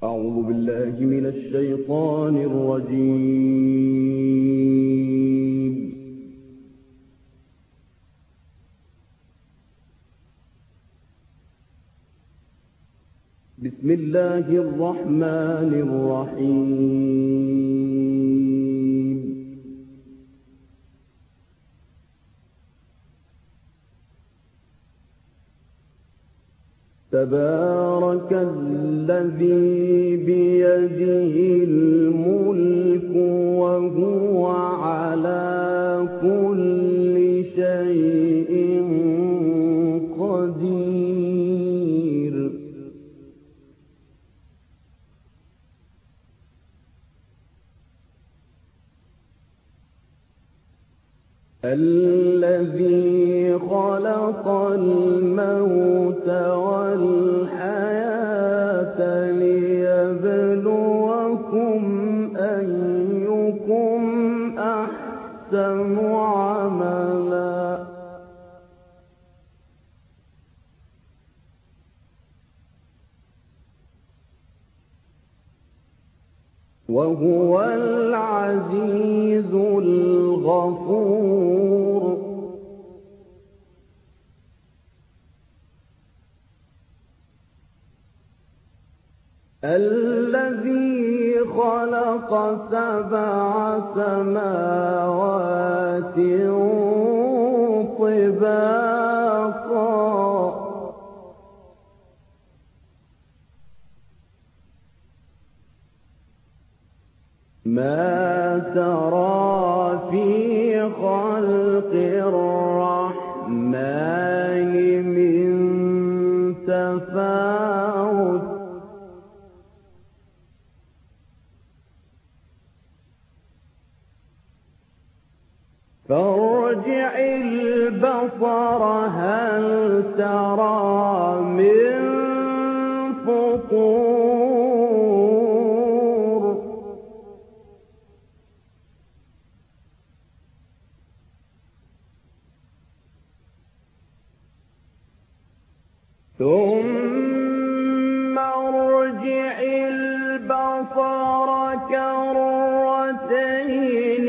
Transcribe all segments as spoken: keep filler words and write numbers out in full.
أعوذ بالله من الشيطان الرجيم. بسم الله الرحمن الرحيم. تبارك الذي بيده الملك وهو على كل شيء قدير. الذي خلق الموت والحياة ليبلوكم أيكم أحسن عملا وهو العزيز الغفور. الذي خلق سبع سماوات طباقا ما ترى في خلق الرحمن من تفاوت فارجع البصر هل ترى من فطور ثم ارجع البصر كرتين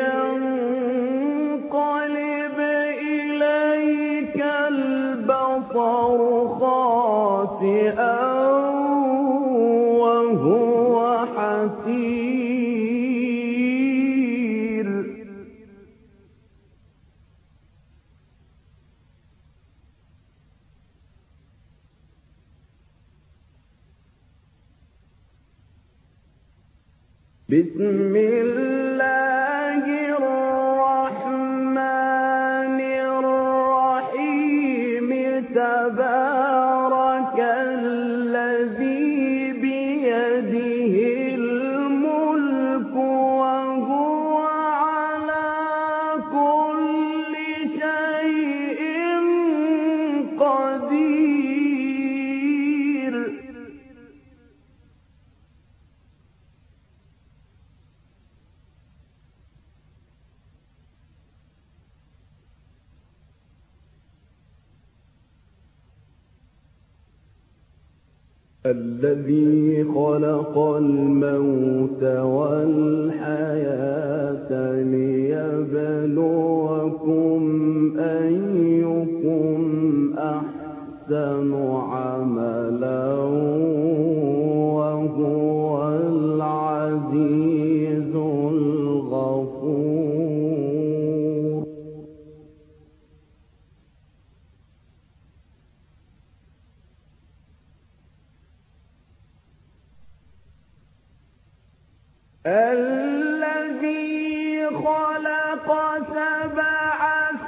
ينقلب إليك البصر خاسئا وهو حسير. بسم الله الرحمن الرحيم. تبارك الذي بيده الملك وهو على كل شيء قدير. الذي خلق الموت والحياة ليبلوكم أيكم أحسن عملا وهو العزيز الغفور. الذي خلق سبع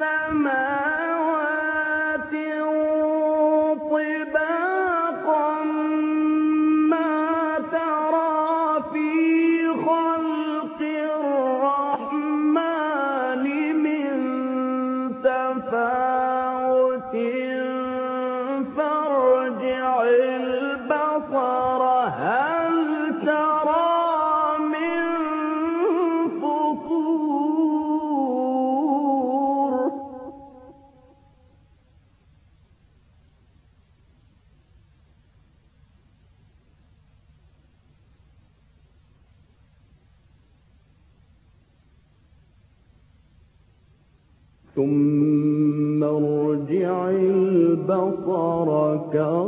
سماوات طباقا ما ترى في خلق الرحمن من تفاوت فارجع البصر هل ترى ثم ارجع البصر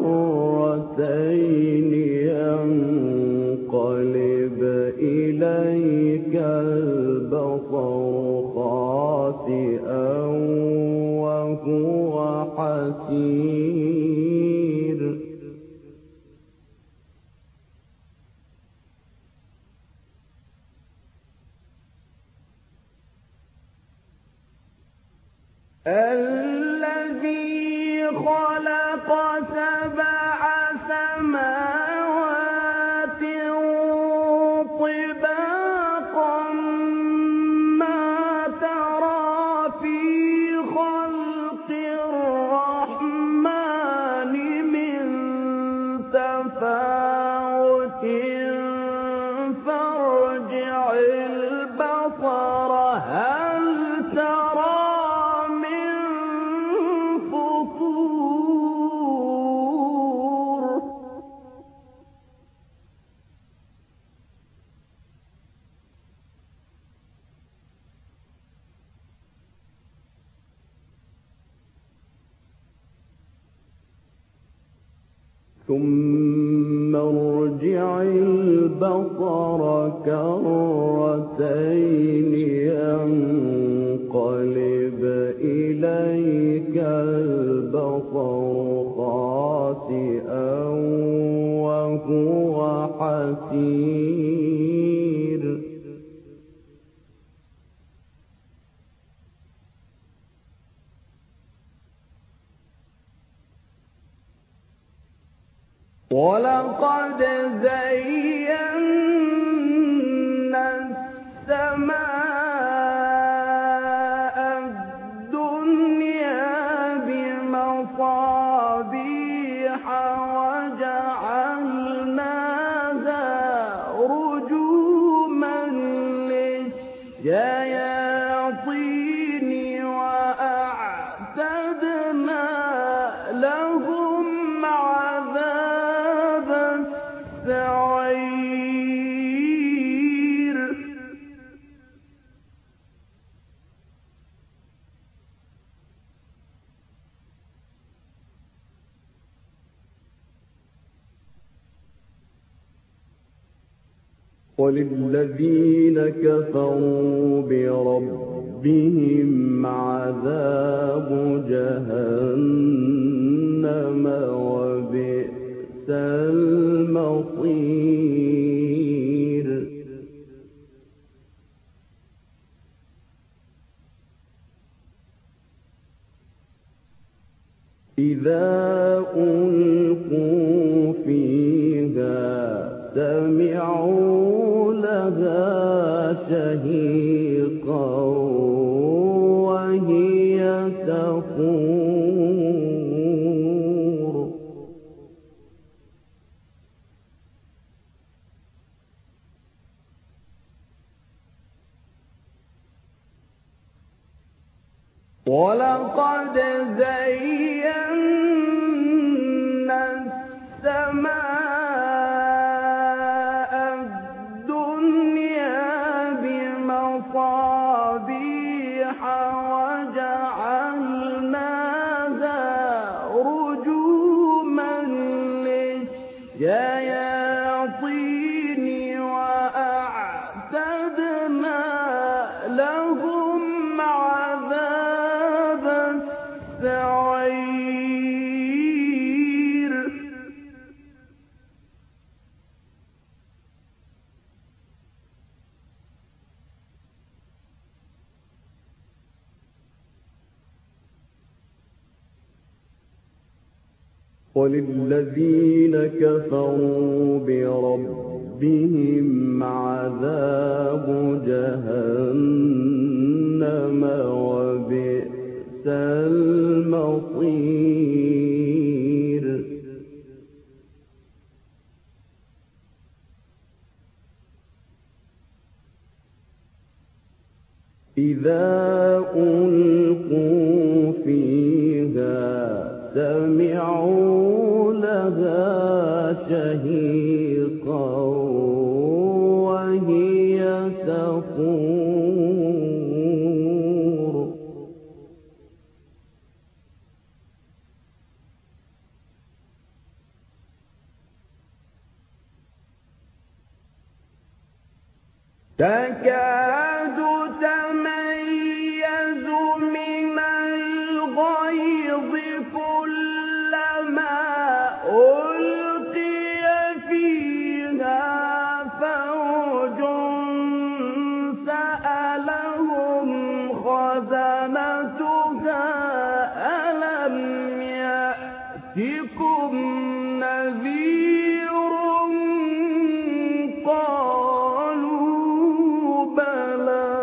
كرتين ينقلب إليك البصر خاسئا وهو حسير الذي خلق سبع سماوات طباقا ما ترى في خلق الرحمن من تفاوت فارجع البصر هل ترى ثم ارجع البصر كرتين ينقلب إليك البصر خاسئا وهو حسير ولقد زينا السماء الدنيا بمصابيح وجعلناها رجوما للشياطين وأعتدنا لهم عذاب السعير وللذين كفروا بربهم عذاب جهنم وبئس المصير إذا ألقوا فيها سمعوا لها شهيقا وهي تفور ولقد زينا السماء الدنيا بمصابيح وجعلناها رجوما للشياطين وأعتدنا لهم عذاب السعير وللذين كفروا بربهم عذاب جهنم وبئس المصير إذا ألقوا فيها سمعوا لها شهيقا وهي تفور تكاد تميز من الغيظ كلما ألقي فيها فوج سألهم خزنتها ألم يأتكم نذير قالوا بلى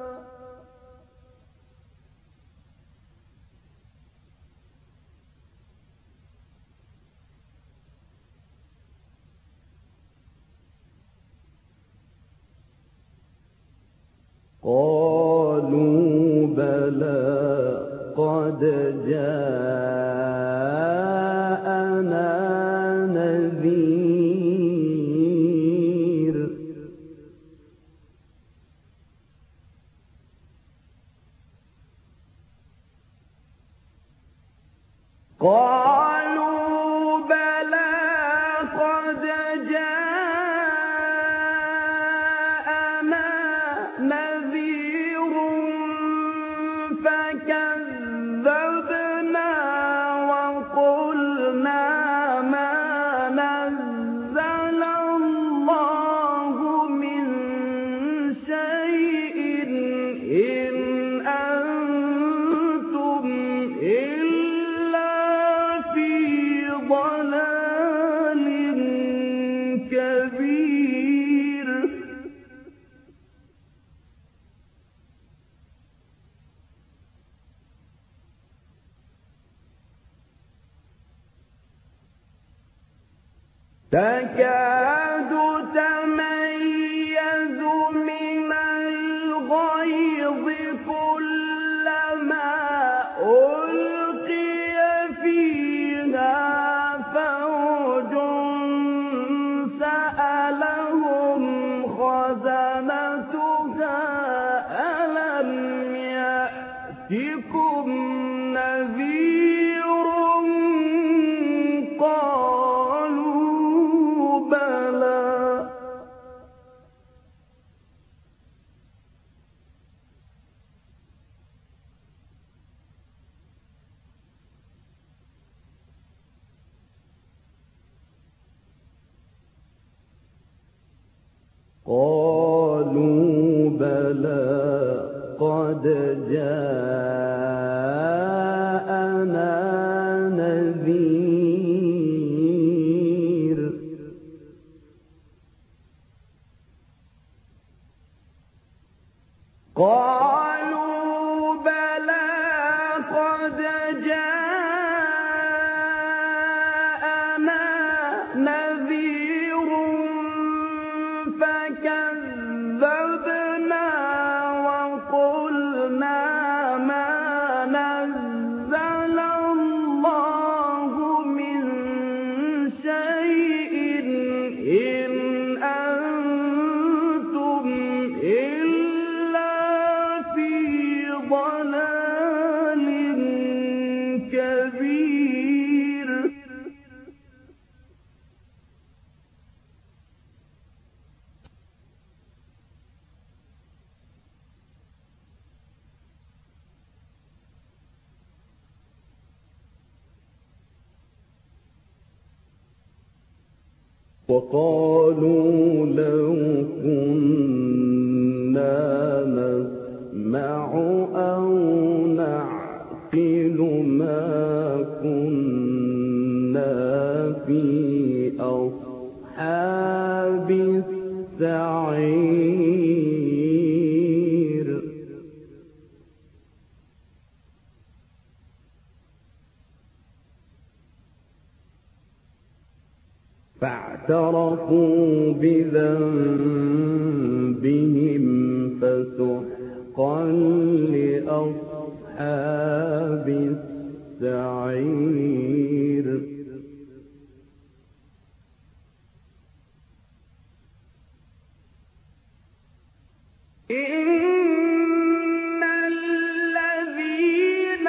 قالوا بلى قد جاءنا نذير قالوا بلى قد جاءنا نذير فكذبنا وقلنا ما نزل الله من شيء إن أنتم إلا في ضلال كبير تكاد تميز من الغيظ كلما ألقي فيها فوج سألهم خزنتها ألم يأتكم نذير قالوا بلى قالوا بلى قد جاءنا نذير قالوا بلى قد جاءنا نذير فكذبنا وقلنا ما نزل الله من شيء إن أنتم إلا في ضلال كبير وقالوا لو كنا نسمع أو نعقل ما كنا في أصحاب السعير فاعترفوا بذنبهم فسحقا لأصحاب السعير إن الذين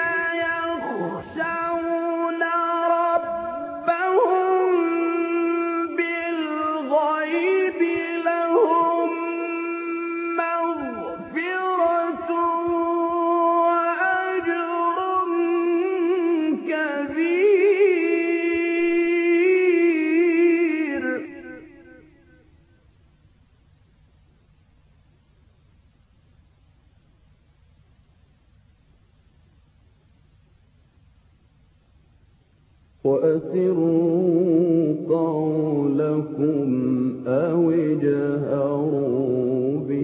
يخشون ربهم بالغيب لهم وأسروا قولكم أو اجهروا به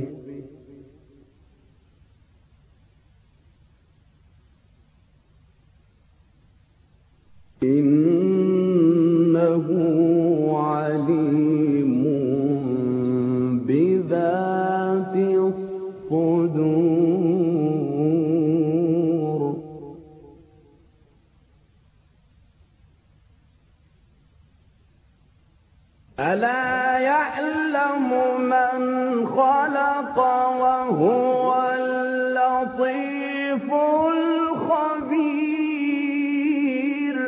إنه عليم بذات الصدور. ألا يعلم من خلق وهو اللطيف الخبير.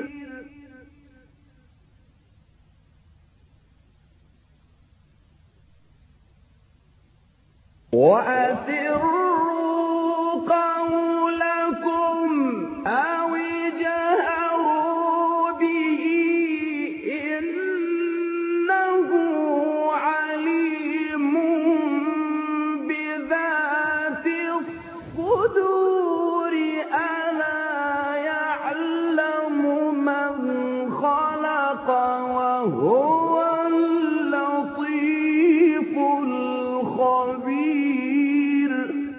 وأسروا قولكم أو اجهروا به إنه عليم بذات الصدور. ألا يعلم من خلق وهو اللطيف الخبير.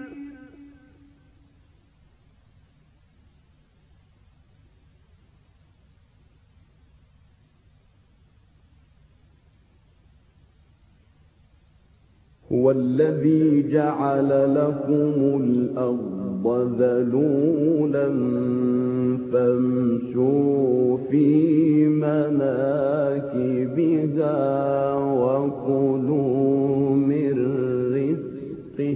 هو الذي جعل لكم الأرض ذلولا فامشوا في مناكبها وكلوا من رزقه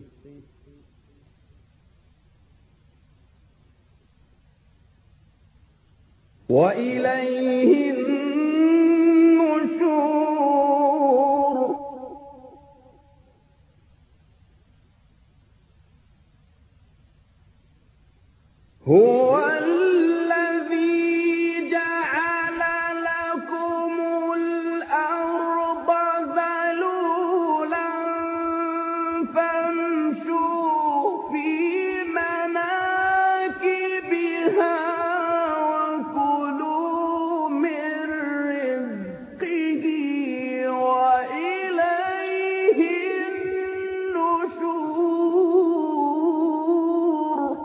وإليه النشور. هو الذي جعل لكم الأرض ذلولا فامشوا في مناكبها وكلوا من رزقه وإليه النشور.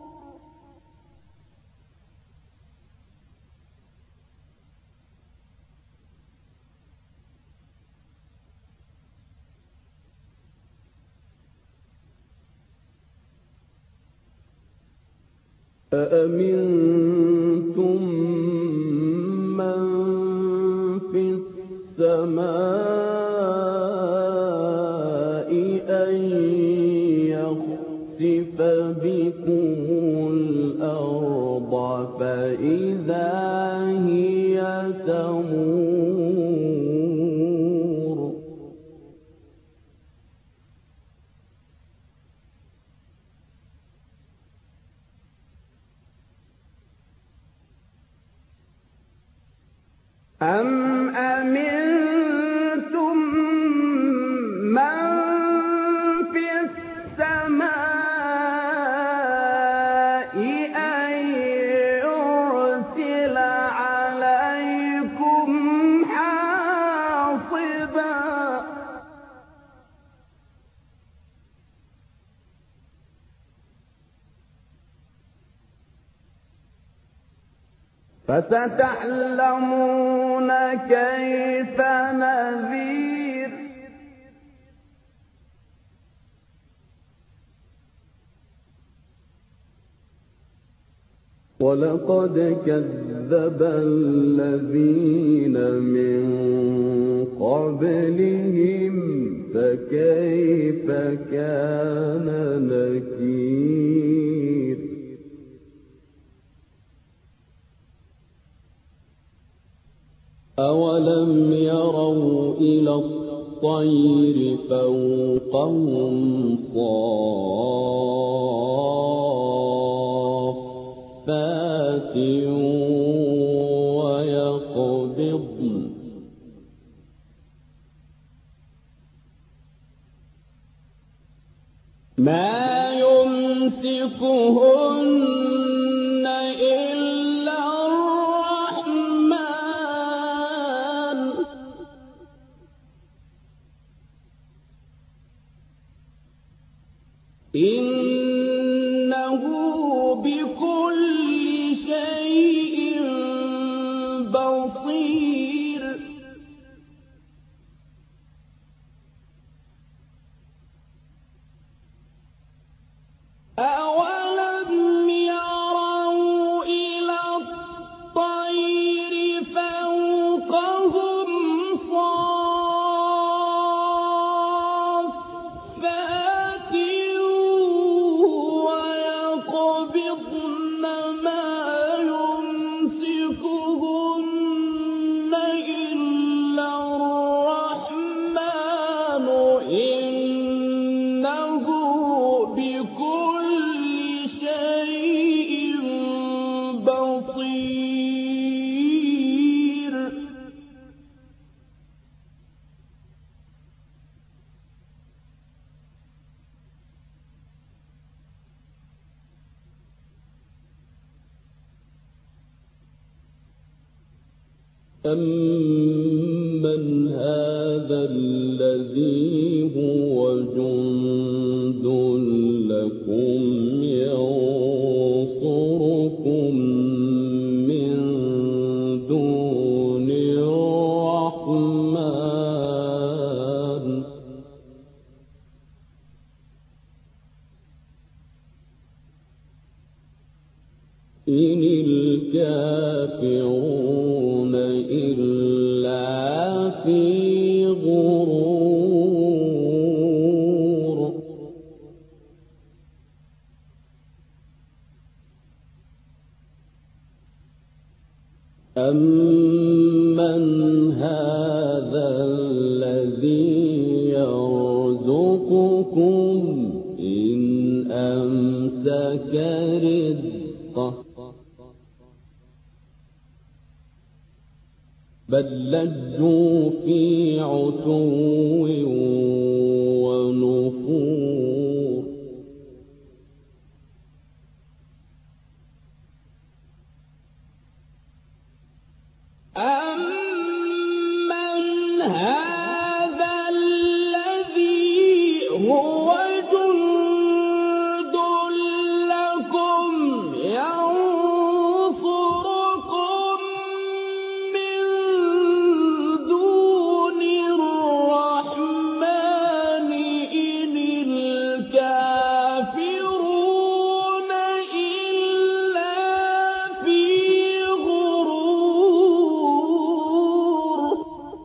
أأمنتم من في السماء أن يخسف بكم الأرض فإذا هي تمور. أم أمنتم من في السماء أن يرسل عليكم حاصبا فستعلمون كيف نذير. ولقد كذب الذين من قبلهم فكيف كان نكير. أولم يروا إلى الطير فوقهم صافات ويقبضن ما يمسكهن إلا الرحمن إنه بكل شيء بصير أولم يروا إلى الطير فوقهم صافات ويقبضن ما يمسكهن إلا الرحمن إنه بكل شيء بصير أمن هذا الذي هو جند لكم ينصركم من دون الرحمن إن الكافرون إلا في غرور أمن هذا الذي يرزقكم إن أمسك رزقه بل لجوا في عتو ونفور أمن هذا الذي هو جند لكم ينصركم من دون الرحمن إن الكافرون إلا في غرور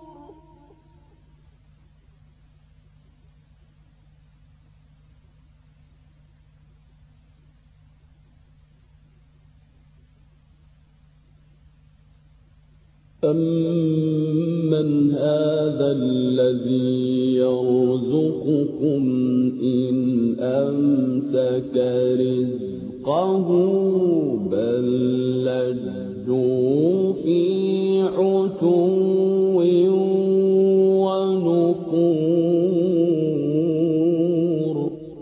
أمن هذا الذي يرزقكم إن أمسك رزقه بل لجوا في عتو ونفور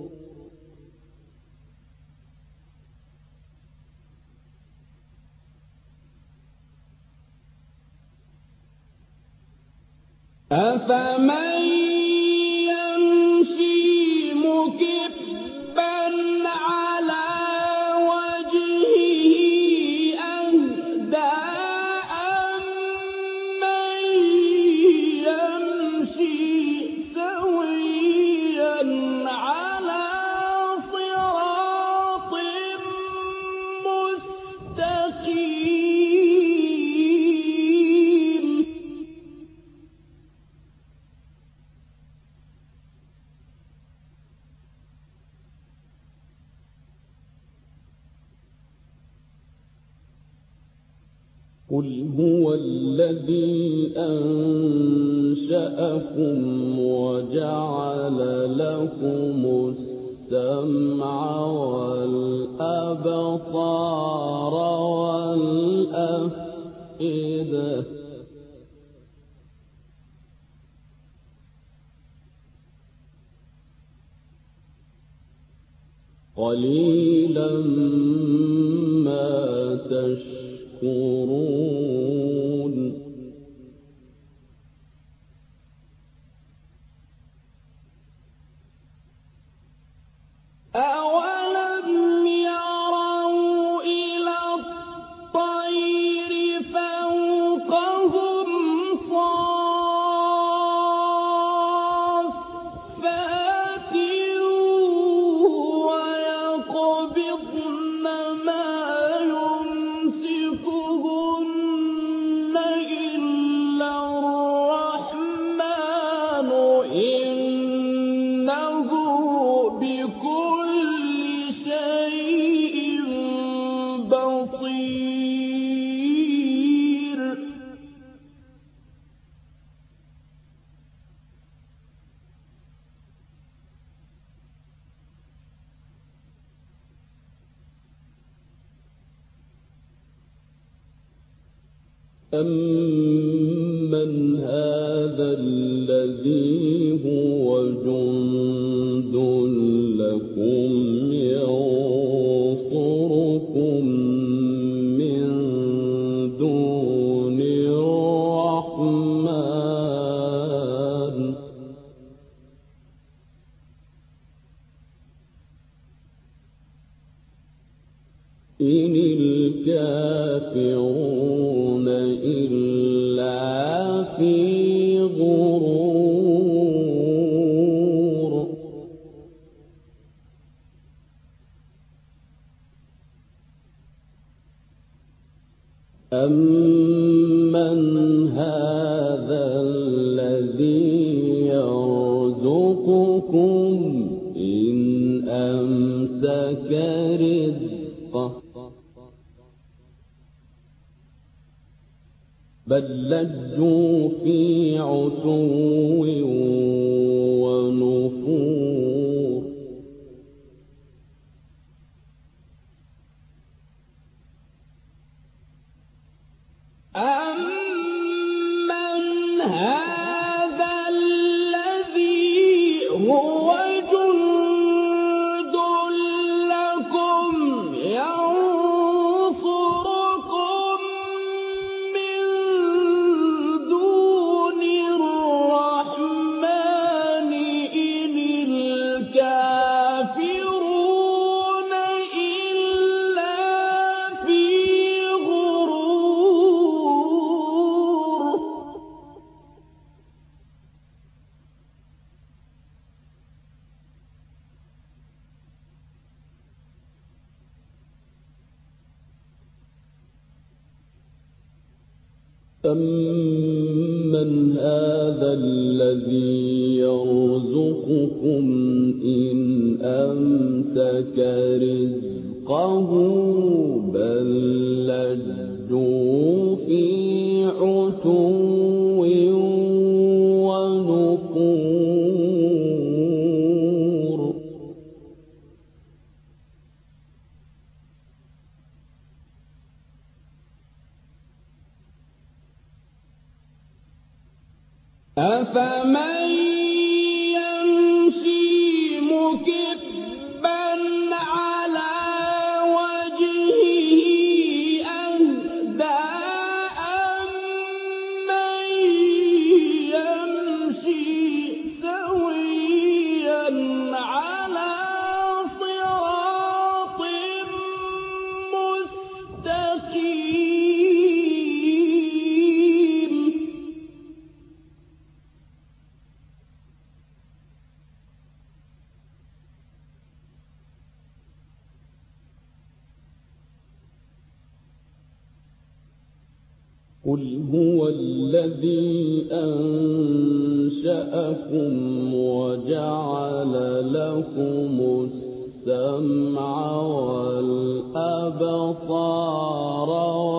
أفمن يمشي مكبا على وجهه أهدى أمن يمشي سويا على صراط مستقيم قل هو الذي أنشأكم وجعل لكم السمع والأبصار والأفئدة قليلا ما تشكرون وإنه بكل شيء بصير. أَمَّنْ هَذَا الَّذِي هُوَ جُندٌ لَّكُمْ يَنصُرُكُم مِّن دُونِ الرَّحْمَٰنِ إِنِ الْكَافِرُونَ إِلَّا فِي غُرُورٍ. أَمَّنْ هَذَا الَّذِي يَرْزُقُكُمْ إِنْ أَمْسَكَ رِزْقَهُ بل لجوا في عتو ونفور. أَمَّنْ هَذَا الَّذِي هُوَ جُندٌ لَّكُمْ يَنصُرُكُم مِّن دُونِ الرَّحْمَٰنِ إِنِ الْكَافِرُونَ إِلَّا فِي غُرُورٍ. أَمَّنْ هَذَا الَّذِي يَرْزُقُكُمْ إِنْ أَمْسَكَ رِزْقَهُ بل لجوا في عتو ونفور. أَفَمَن يَمْشِي مُكِبًّا عَلَىٰ وَجْهِهِ أَهْدَىٰ أَمَّن يَمْشِي سَوِيًّا عَلَىٰ صِرَاطٍ مُّسْتَقِيمٍ. قُلْ هُوَ الَّذِي أَنشَأَكُمْ وَجَعَلَ لَكُمُ السَّمْعَ وَالْأَبْصَارَ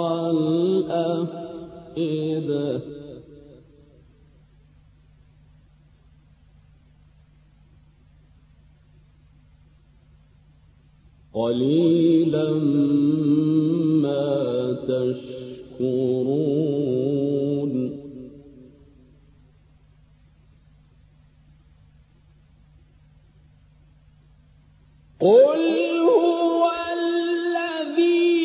وَالْأَفْئِدَةَ قَلِيلًا مَا تَشْكُرُونَ. قُلْ هُوَ الَّذِي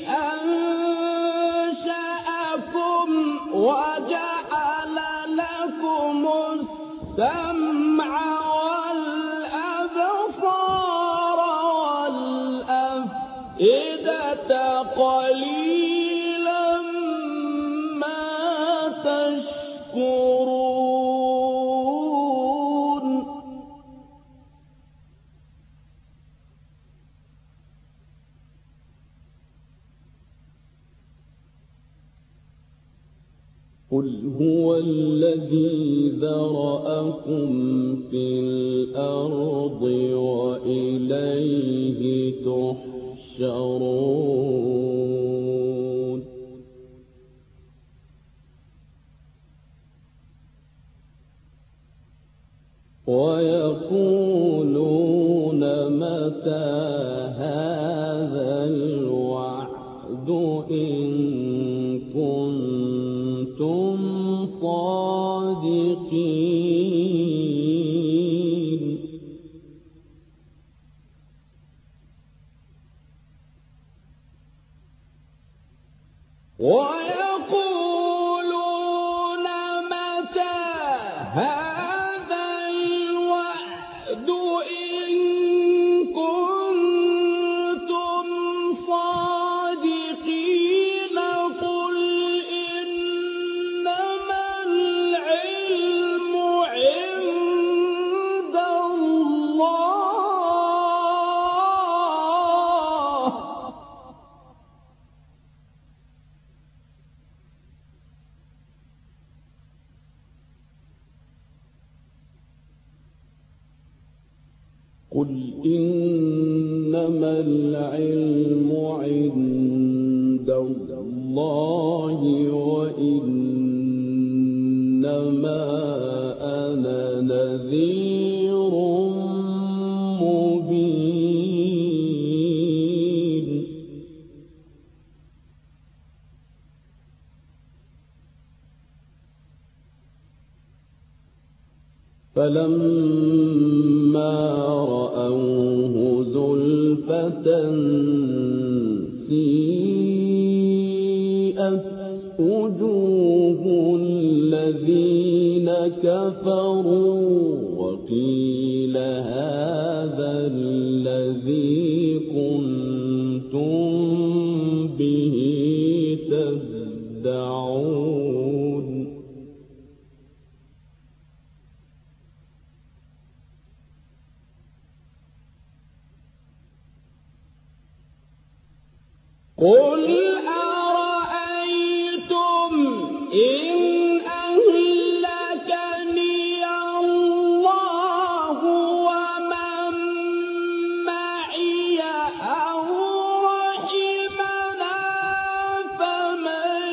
أَنشَأَكُمْ وَجَعَلَ لَكُمُ السَّمْعَ وَالْأَبْصَارَ وَالْأَفْئِدَةَ قَلِيلًا مَا تَشْكُرُونَ. قل هو الذي ذرأكم في الأرض وإليه تحشرون ويقولون متى هذا الوعد إن كنتم صادقين ويقولون متى هذا الوعد إن كنتم صادقين قل إنما العلم عند الله قل إنما العلم عند الله وإنما أنا نذير مبين فلما رأوه زلفة سيئت وجوه الذين كفروا وقيل هذا الذي كنتم به تدعون قل أرأيتم إن أهلكني الله ومن معي أو رحمنا فمن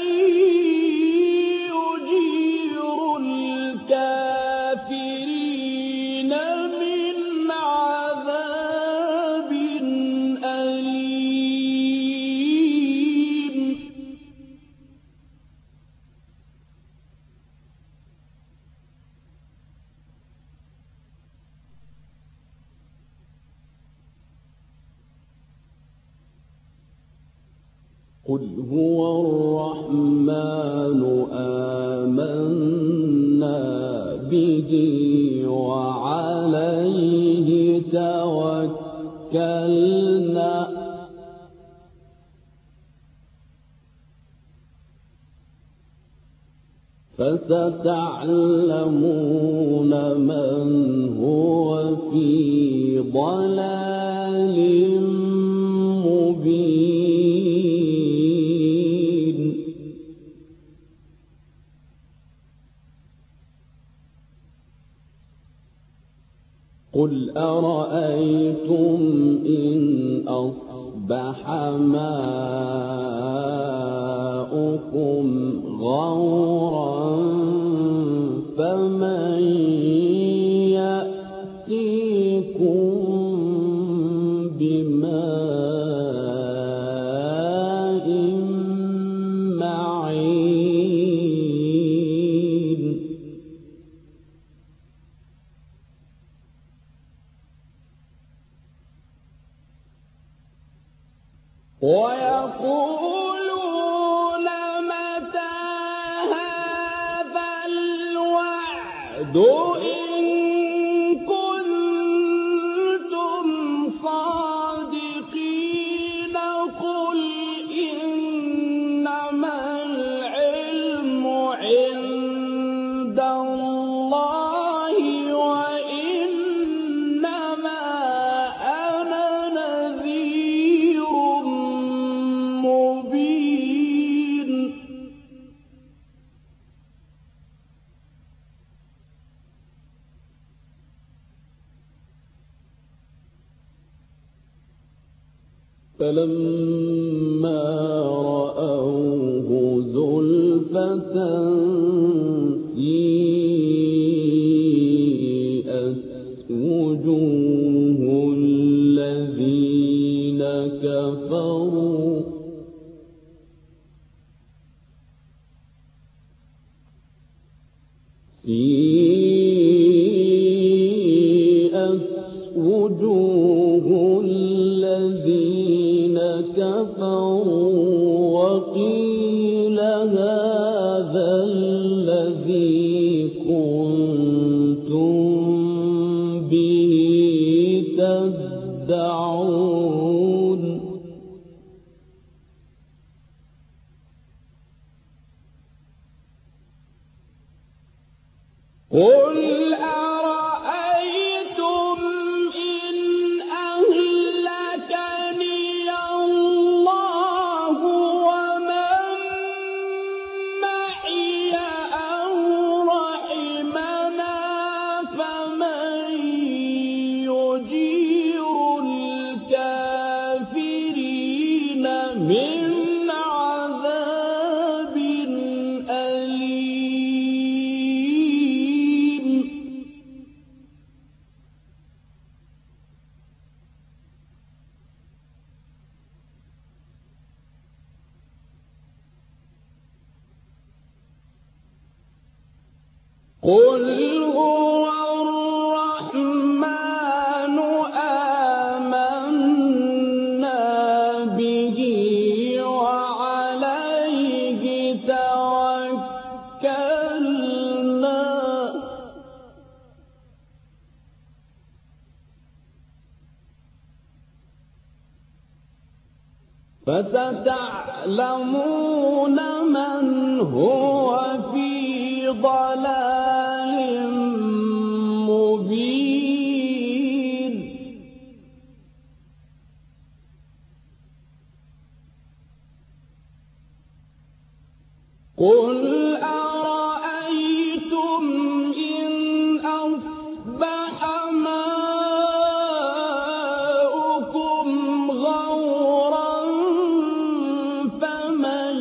يجير الكافرين من عذاب أليم قل هو الرحمن آمنا به وعليه توكلنا فستعلمون من هو في ضلال مبين قل أرأيتم إن أصبح ماؤكم غورا فمن يأتيكم بماء معين ويقولون متى هذا الوعد إن كنتم صادقين قل إنما العلم عند الله وإنما أنا نذير مبين فلما رأوه زلفة سيئت وجوه الذين كفروا سيئت وجوه الذين كفروا وقيل هذا الذي كنتم به تدعون قل أرأيتم إن أهلكني الله ومن معي أو رحمنا فمن يجير الكافرين من عذاب أليم قل هو الرحمن آمنا به وعليه توكلنا فستعلمون من هو في ضلال مبين قل أرأيتم إن أصبح ماؤكم غورا فمن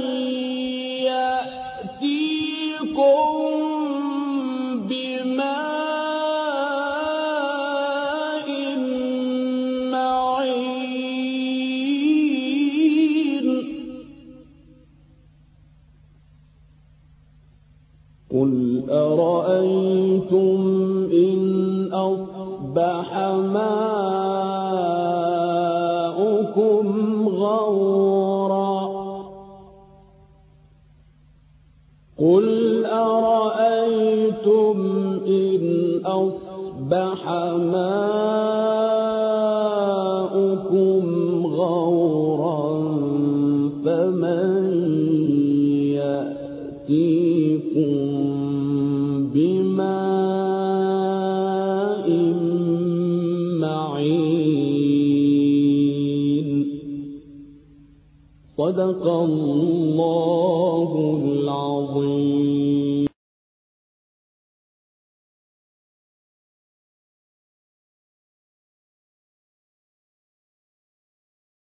يأتيكم بماء معين قل أرأيتم إن أصبح ماؤكم غورا قل أرأيتم إن أصبح ماؤكم غورا فمن يأتيكم بماء معين صدق الله العظيم.